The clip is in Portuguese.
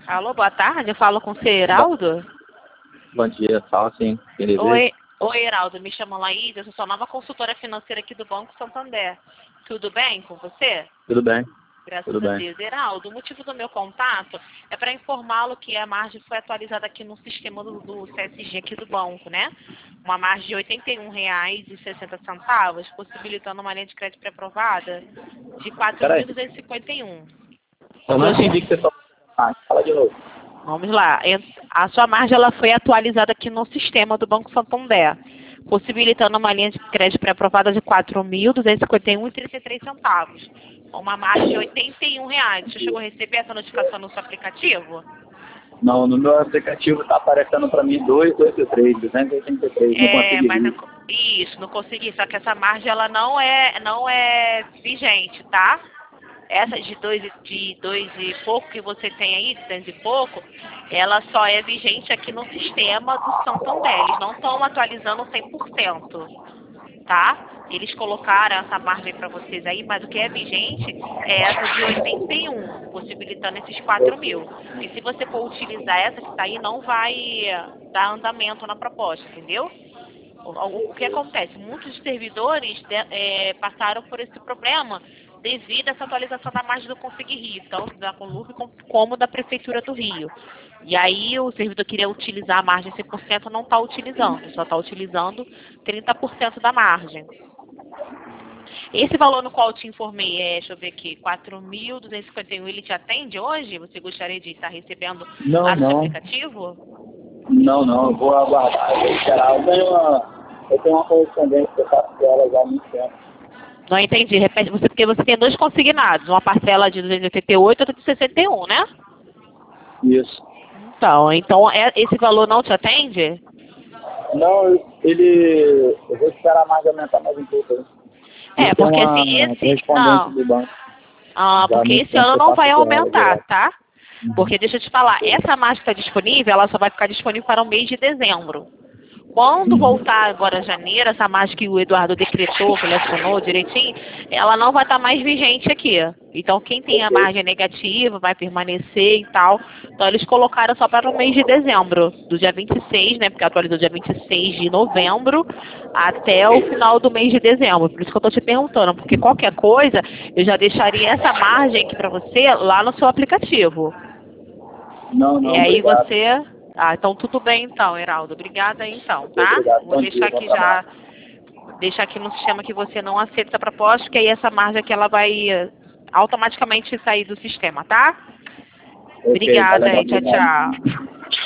Alô, boa tarde. Eu falo com o seu Heraldo? Bom dia, fala sim. Quem deseja? Oi, Heraldo. Me chamo Laís. Eu sou sua nova consultora financeira aqui do Banco Santander. Tudo bem com você? Tudo bem, Graças tudo a bem. Deus. Heraldo, o motivo do meu contato é para informá-lo que a margem foi atualizada aqui no sistema do CSG aqui do banco, né? Uma margem de R$ 81,60, possibilitando uma linha de crédito pré-aprovada de Peraí, 4.251. eu não entendi o que você falou. Fala de novo. Vamos lá. A sua margem ela foi atualizada aqui no sistema do Banco Santander, possibilitando uma linha de crédito pré-aprovada de R$ 4.251,33. Uma margem de R$ 81. Você chegou a receber essa notificação no seu aplicativo? Não, no meu aplicativo tá aparecendo para mim 283, não consegui Mas ver. isso, não consegui. Só que essa margem ela não é vigente, tá? Essa de dois e pouco que você tem aí, de 200 e pouco, ela só é vigente aqui no sistema do Santander. Eles não estão atualizando 100%, tá? Eles colocaram essa margem para vocês aí, mas o que é vigente é essa de 81, possibilitando esses 4.000. E se você for utilizar essa que está aí, não vai dar andamento na proposta, entendeu? O que acontece? Muitos servidores passaram por esse problema devido a essa atualização da margem do Conseguir Rio, tanto da Conluve como da Prefeitura do Rio. E aí o servidor queria utilizar a margem 100%, não está utilizando, só está utilizando 30% da margem. Esse valor no qual eu te informei, deixa eu ver aqui, 4.251, ele te atende hoje? Você gostaria de estar recebendo lá no seu aplicativo? Não, eu vou aguardar, eu vou esperar. Eu tenho uma correspondência que eu faço dela já há muito tempo. Não entendi. Repete, porque você tem dois consignados, uma parcela de 288 e outra de 61, né? Isso. Então esse valor não te atende? Não, eu vou esperar mais aumentar mais um pouco aí. Porque assim, correspondente do banco. Porque esse ano não vai aumentar, tá? Porque deixa eu te falar, essa margem que está disponível, ela só vai ficar disponível para o mês de dezembro. Quando voltar agora janeiro, essa margem que o Eduardo decretou, que ele assinou direitinho, ela não vai estar mais vigente aqui. Então, quem tem a margem negativa vai permanecer e tal. Então, eles colocaram só para o mês de dezembro, do dia 26, né? Porque atualizou dia 26 de novembro até o final do mês de dezembro. Por isso que eu estou te perguntando, porque qualquer coisa, eu já deixaria essa margem aqui para você lá no seu aplicativo. Não, E aí obrigado. você... então tudo bem então, Heraldo. Obrigada aí então, tá? Obrigado. Vou deixar aqui já, deixar aqui no sistema que você não aceita essa proposta, que aí essa margem aqui ela vai automaticamente sair do sistema, tá? Ok, Obrigada tá legal, aí, tchau, obrigado. tchau.